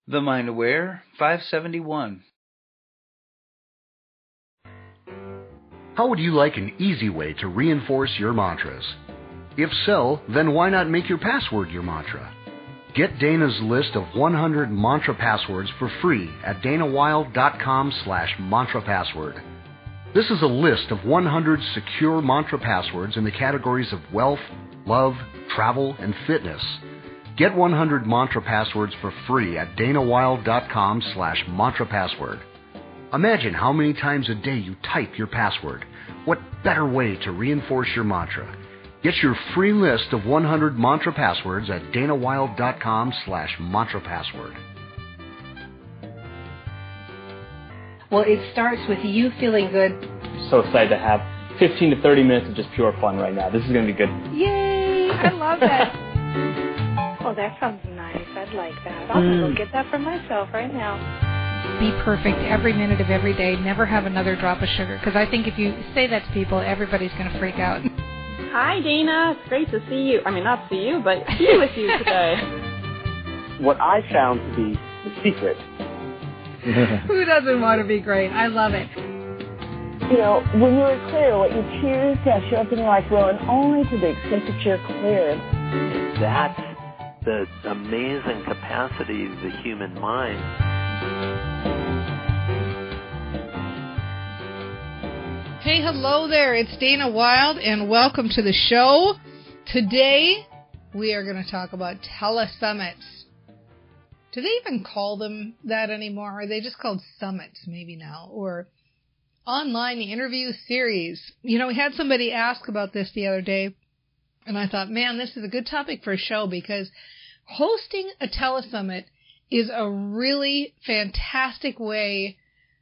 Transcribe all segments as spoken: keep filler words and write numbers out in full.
The Mind Aware five seventy-one. How would you like an easy way to reinforce your mantras? If so, then why not make your password your mantra? Get Dana's list of one hundred mantra passwords for free at danawilde.com slash mantra password. This is a list of one hundred secure mantra passwords in the categories of wealth, love, travel, and fitness. Get one hundred mantra passwords for free at danawilde.com slash mantra password. Imagine how many times a day you type your password. What better way to reinforce your mantra? Get your free list of one hundred mantra passwords at danawilde.com slash mantra password. Well, it starts with you feeling good. So excited to have fifteen to thirty minutes of just pure fun right now. This is going to be good. Yay! I love that. Oh, that sounds nice. I'd like that. I'll mm. go get that for myself right now. Be perfect every minute of every day. Never have another drop of sugar. Because I think if you say that to people, everybody's going to freak out. Hi, Dana. It's great to see you. I mean, not see you, but be with you today. What I found to be the secret. Who doesn't want to be great? I love it. You know, when you're clear, what you choose to show up in your life will, and only to the extent that you're clear. That's the amazing capacity of the human mind. Hey, hello there. It's Dana Wilde, and welcome to the show. Today, we are going to talk about telesummits. Do they even call them that anymore? Are they just called summits maybe now? Or online interview series? You know, we had somebody ask about this the other day, and I thought, man, this is a good topic for a show because hosting a telesummit is a really fantastic way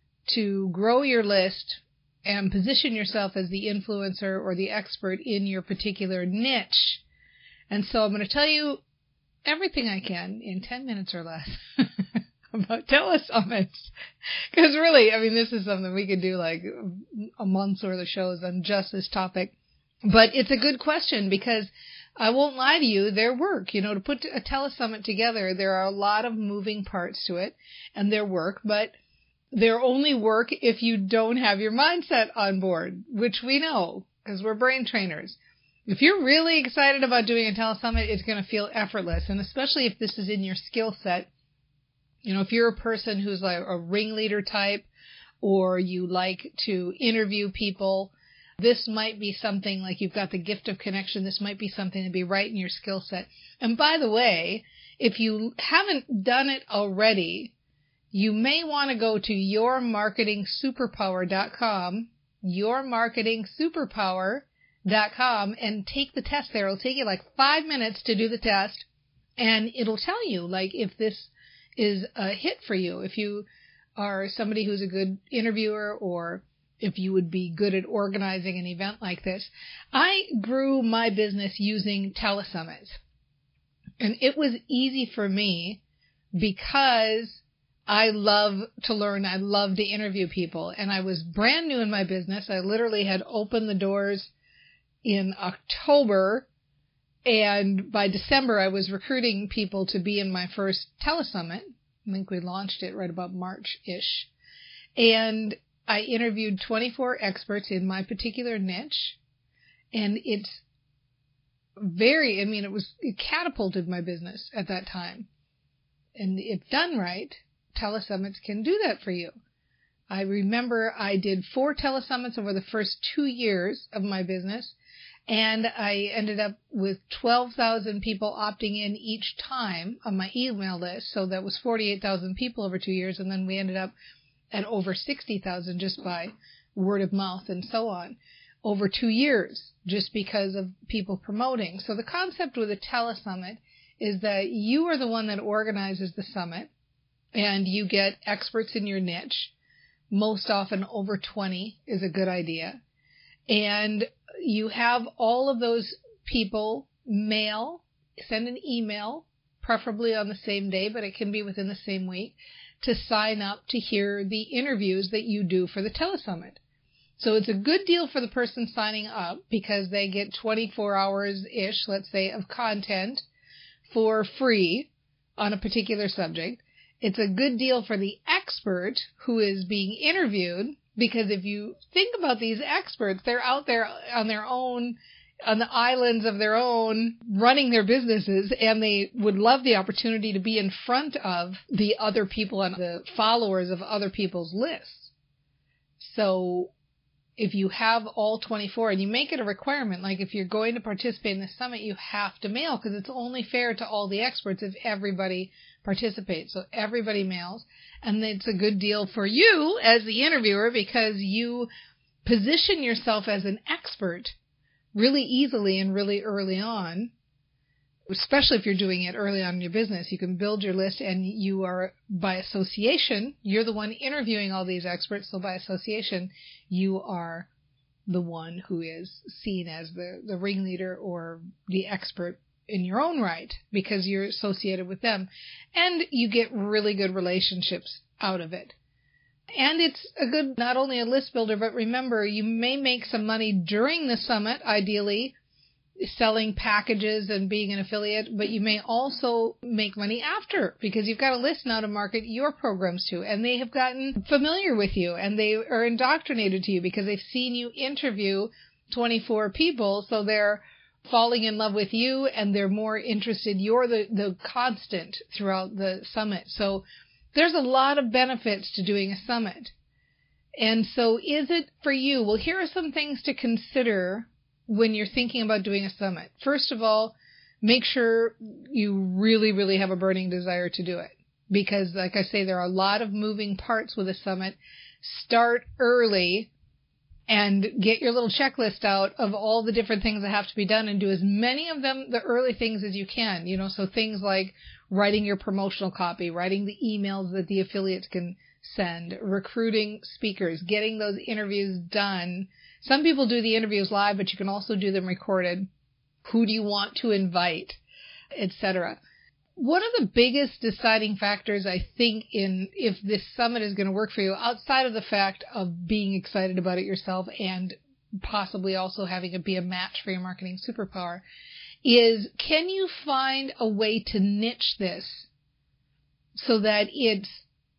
to grow your list and position yourself as the influencer or the expert in your particular niche. And so I'm going to tell you everything I can in ten minutes or less about telesummits. Because really, I mean, this is something we could do like a month's worth of shows on just this topic. But it's a good question because I won't lie to you, their work, you know, to put a telesummit together, there are a lot of moving parts to it and their work, but they're only work if you don't have your mindset on board, which we know because we're brain trainers. If you're really excited about doing a telesummit, it's going to feel effortless, and especially if this is in your skill set. You know, if you're a person who's like a ringleader type or you like to interview people, this might be something like you've got the gift of connection. This might be something to be right in your skill set. And by the way, if you haven't done it already, you may want to go to your marketing superpower dot com, your marketing superpower dot com, and take the test there. It'll take you like five minutes to do the test, and it'll tell you like if this is a hit for you, if you are somebody who's a good interviewer, or if you would be good at organizing an event like this. I grew my business using telesummits, and it was easy for me because I love to learn. I love to interview people, and I was brand new in my business. I literally had opened the doors in October, and by December I was recruiting people to be in my first telesummit. I think we launched it right about March-ish. And I interviewed twenty-four experts in my particular niche, and it's very, I mean, it was, it catapulted my business at that time. And if done right, telesummits can do that for you. I remember I did four telesummits over the first two years of my business, and I ended up with twelve thousand people opting in each time on my email list. So that was forty-eight thousand people over two years. And then we ended up at over sixty thousand just by word of mouth and so on over two years, just because of people promoting. So the concept with a telesummit is that you are the one that organizes the summit, and you get experts in your niche. Most often over twenty is a good idea. And you have all of those people mail, send an email, preferably on the same day, but it can be within the same week, to sign up to hear the interviews that you do for the telesummit. So it's a good deal for the person signing up because they get twenty-four hours-ish, let's say, of content for free on a particular subject. It's a good deal for the expert who is being interviewed, because if you think about these experts, they're out there on their own, on the islands of their own, running their businesses, and they would love the opportunity to be in front of the other people and the followers of other people's lists. So if you have all twenty-four, and you make it a requirement, like if you're going to participate in the summit, you have to mail, because it's only fair to all the experts if everybody participates. So everybody mails, and it's a good deal for you as the interviewer, because you position yourself as an expert really easily and really early on, especially if you're doing it early on in your business. You can build your list, and you are, by association, you're the one interviewing all these experts. So by association, you are the one who is seen as the, the ringleader or the expert in your own right, because you're associated with them. And you get really good relationships out of it. And it's a good, not only a list builder, but remember, you may make some money during the summit, ideally, selling packages and being an affiliate, but you may also make money after, because you've got a list now to market your programs to, and they have gotten familiar with you, and they are indoctrinated to you because they've seen you interview twenty-four people, so they're falling in love with you, and they're more interested. You're the, the constant throughout the summit. So there's a lot of benefits to doing a summit. And so is it for you? Well, here are some things to consider when you're thinking about doing a summit. First of all, make sure you really, really have a burning desire to do it. Because, like I say, there are a lot of moving parts with a summit. Start early and get your little checklist out of all the different things that have to be done, and do as many of them, the early things, as you can. You know, so things like writing your promotional copy, writing the emails that the affiliates can send, recruiting speakers, getting those interviews done. Some people do the interviews live, but you can also do them recorded. Who do you want to invite, et cetera. One of the biggest deciding factors, I think, in if this summit is going to work for you, outside of the fact of being excited about it yourself and possibly also having it be a match for your marketing superpower, is can you find a way to niche this so that it's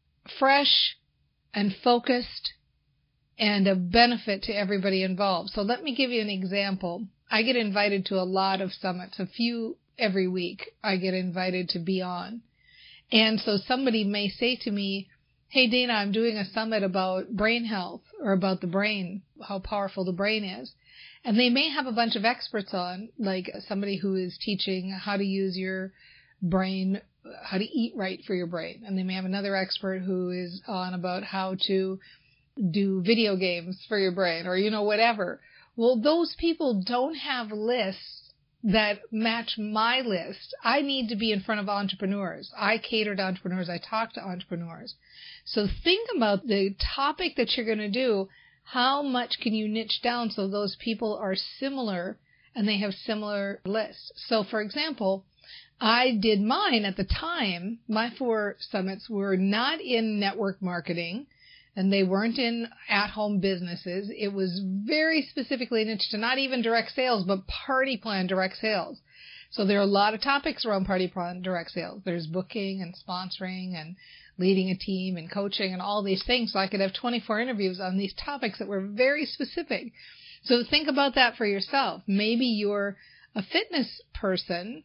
fresh and focused and a benefit to everybody involved. So let me give you an example. I get invited to a lot of summits, a few every week I get invited to be on. And so somebody may say to me, hey, Dana, I'm doing a summit about brain health, or about the brain, how powerful the brain is. And they may have a bunch of experts on, like somebody who is teaching how to use your brain, how to eat right for your brain. And they may have another expert who is on about how to do video games for your brain, or, you know, whatever. Well, those people don't have lists that match my list. I need to be in front of entrepreneurs. I cater to entrepreneurs. I talk to entrepreneurs. So think about the topic that you're going to do. How much can you niche down so those people are similar and they have similar lists? So, for example, I did mine at the time. My four summits were not in network marketing, and they weren't in at-home businesses. It was very specifically niched to not even direct sales, but party plan direct sales. So there are a lot of topics around party plan direct sales. There's booking and sponsoring and leading a team and coaching and all these things. So I could have twenty-four interviews on these topics that were very specific. So think about that for yourself. Maybe you're a fitness person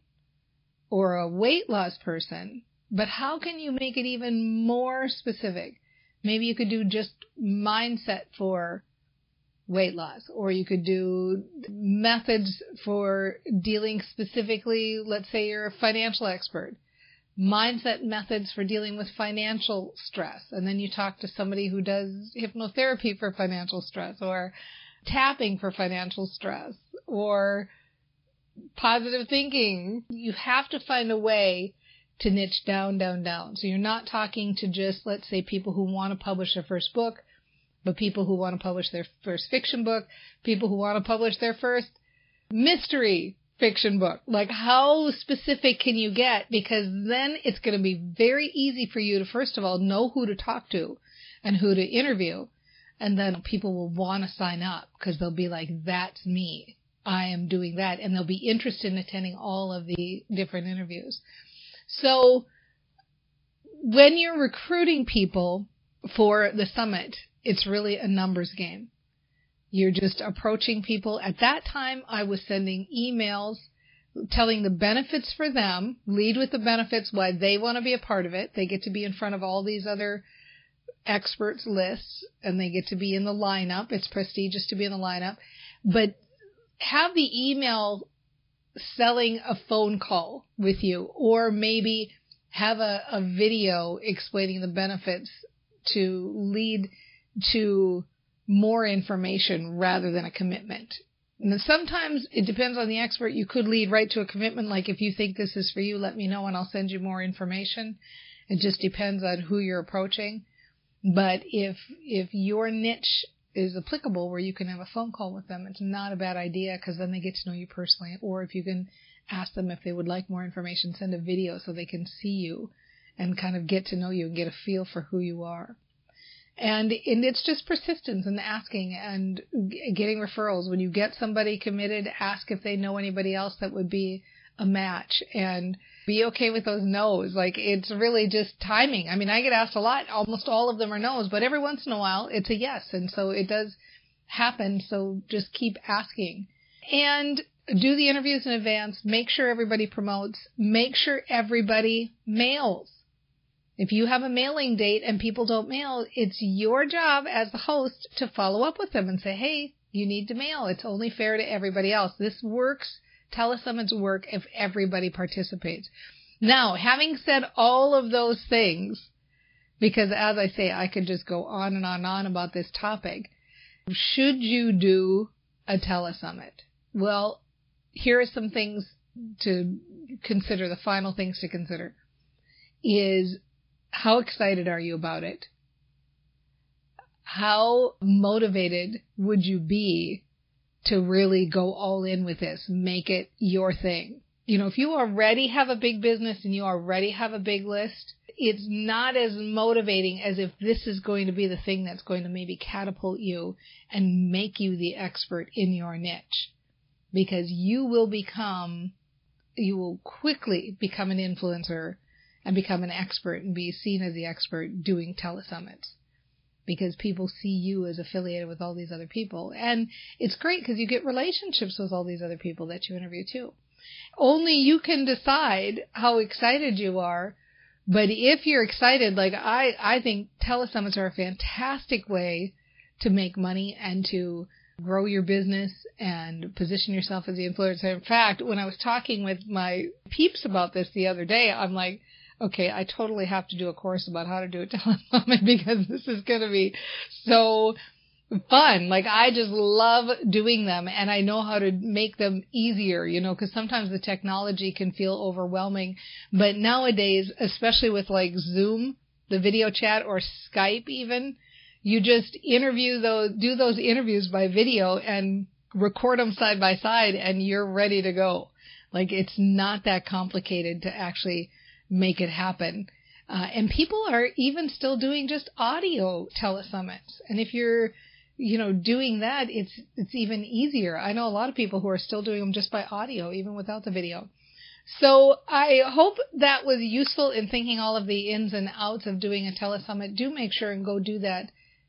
or a weight loss person, but how can you make it even more specific? Maybe you could do just mindset for weight loss, or you could do methods for dealing specifically, let's say you're a financial expert, mindset methods for dealing with financial stress. And then you talk to somebody who does hypnotherapy for financial stress, or tapping for financial stress, or positive thinking. You have to find a way to niche down, down, down. So you're not talking to just, let's say, people who want to publish their first book, but people who want to publish their first fiction book, people who want to publish their first mystery fiction book. Like, how specific can you get? Because then it's going to be very easy for you to, first of all, know who to talk to and who to interview. And then people will want to sign up because they'll be like, that's me. I am doing that. And they'll be interested in attending all of the different interviews. So when you're recruiting people for the summit, it's really a numbers game. You're just approaching people. At that time, I was sending emails telling the benefits for them, lead with the benefits, why they want to be a part of it. They get to be in front of all these other experts lists, and they get to be in the lineup. It's prestigious to be in the lineup. But have the email selling a phone call with you, or maybe have a, a video explaining the benefits to lead to more information rather than a commitment. And sometimes it depends on the expert. You could lead right to a commitment, like if you think this is for you, let me know and I'll send you more information. It just depends on who you're approaching. But if if your niche is applicable where you can have a phone call with them, it's not a bad idea, because then they get to know you personally. Or if you can ask them if they would like more information, send a video so they can see you and kind of get to know you and get a feel for who you are. And, and it's just persistence and asking and getting referrals. When you get somebody committed, ask if they know anybody else that would be a match, and be okay with those no's. Like, it's really just timing. I mean, I get asked a lot. Almost all of them are no's, but every once in a while it's a yes. And so it does happen. So just keep asking and do the interviews in advance. Make sure everybody promotes. Make sure everybody mails. If you have a mailing date and people don't mail, it's your job as the host to follow up with them and say, hey, you need to mail. It's only fair to everybody else. This works. Telesummits work if everybody participates. Now, having said all of those things, because as I say, I could just go on and on and on about this topic, should you do a telesummit? Well, here are some things to consider, the final things to consider, is how excited are you about it? How motivated would you be to really go all in with this, make it your thing? You know, if you already have a big business and you already have a big list, it's not as motivating as if this is going to be the thing that's going to maybe catapult you and make you the expert in your niche. Because you will become, you will quickly become an influencer and become an expert and be seen as the expert doing telesummits, because people see you as affiliated with all these other people. And it's great because you get relationships with all these other people that you interview too. Only you can decide how excited you are. But if you're excited, like I, I think telesummits are a fantastic way to make money and to grow your business and position yourself as the influencer. In fact, when I was talking with my peeps about this the other day, I'm like, okay, I totally have to do a course about how to do a telesummit, because this is going to be so fun. Like, I just love doing them, and I know how to make them easier, you know, because sometimes the technology can feel overwhelming. But nowadays, especially with like Zoom, the video chat, or Skype even, you just interview those, do those interviews by video and record them side by side, and you're ready to go. Like, it's not that complicated to actually make it happen. Uh, and people are even still doing just audio telesummits. And if you're, you know, doing that, it's it's even easier. I know a lot of people who are still doing them just by audio, even without the video. So I hope that was useful in thinking all of the ins and outs of doing a telesummit. Do make sure and go do that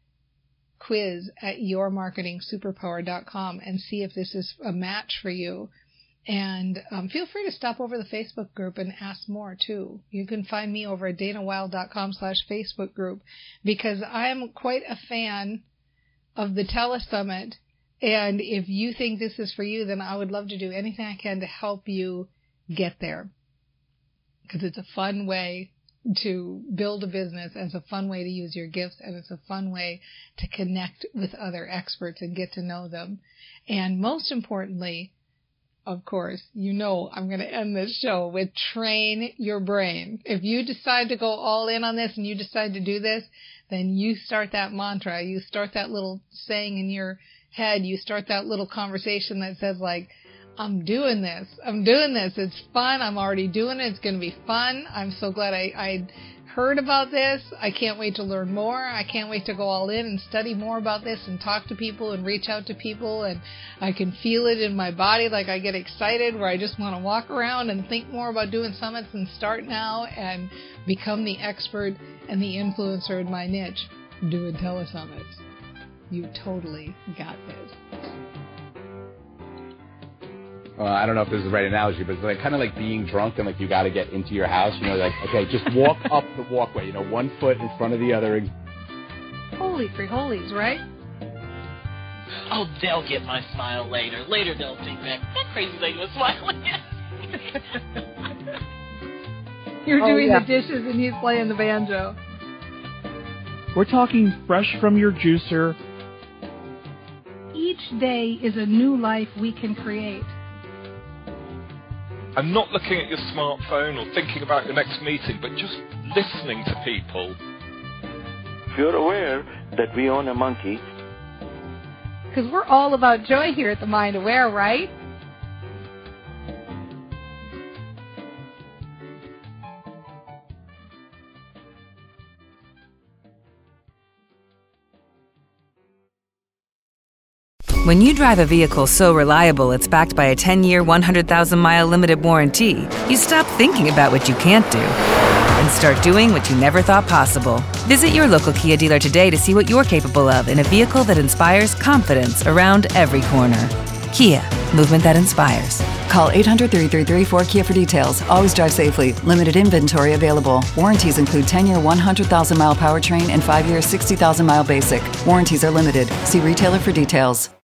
quiz at your marketing superpower dot com and see if this is a match for you. And um, feel free to stop over the Facebook group and ask more, too. You can find me over at dana wilde dot com slash Facebook group, because I am quite a fan of the Telesummit. And if you think this is for you, then I would love to do anything I can to help you get there, because it's a fun way to build a business, and it's a fun way to use your gifts, and it's a fun way to connect with other experts and get to know them. And most importantly, of course, you know I'm going to end this show with train your brain. If you decide to go all in on this and you decide to do this, then you start that mantra. You start that little saying in your head. You start that little conversation that says, like, I'm doing this. I'm doing this. It's fun. I'm already doing it. It's going to be fun. I'm so glad I, I heard about this. I can't wait to learn more. I can't wait to go all in and study more about this and talk to people and reach out to people. And I can feel it in my body, like I get excited where I just want to walk around and think more about doing summits and start now and become the expert and the influencer in my niche doing telesummits. You totally got this. Uh, I don't know if this is the right analogy, but it's like kind of like being drunk and like you got to get into your house. You know, like, okay, just walk up the walkway, you know, one foot in front of the other. Holy free holies, right? Oh, they'll get my smile later. Later they'll think that that crazy lady was smiling. You're oh, doing yeah. the dishes and he's playing the banjo. We're talking fresh from your juicer. Each day is a new life we can create. And not looking at your smartphone or thinking about your next meeting, but just listening to people. If you're aware that we own a monkey. Because we're all about joy here at the Mind Aware, right? When you drive a vehicle so reliable it's backed by a ten-year, one hundred thousand mile limited warranty, you stop thinking about what you can't do and start doing what you never thought possible. Visit your local Kia dealer today to see what you're capable of in a vehicle that inspires confidence around every corner. Kia, movement that inspires. Call eight hundred, three three three, four K I A for details. Always drive safely. Limited inventory available. Warranties include ten-year, one hundred thousand mile powertrain and five-year, sixty thousand mile basic. Warranties are limited. See retailer for details.